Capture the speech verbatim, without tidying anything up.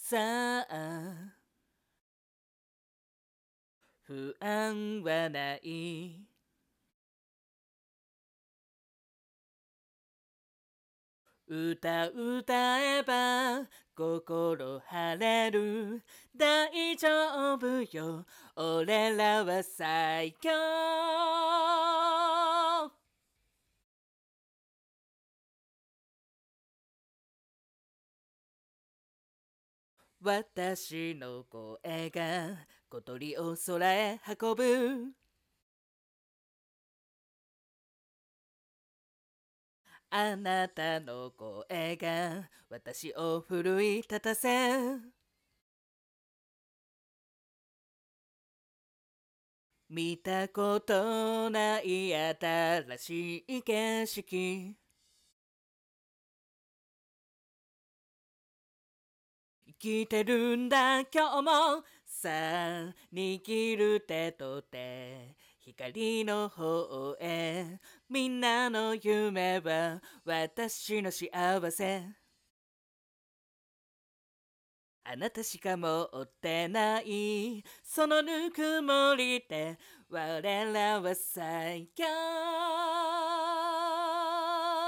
さあ不安はない。歌歌えば心晴れる。大丈夫よ、俺らは最強。私の声が小鳥を空へ運ぶ。あなたの声が私を奮い立たせ。見たことない新しい景色。生きてるんだ今日も。さあ握る手と手、光の方へ。みんなの夢は私の幸せ。あなたしか持ってないそのぬくもりで我らは最強。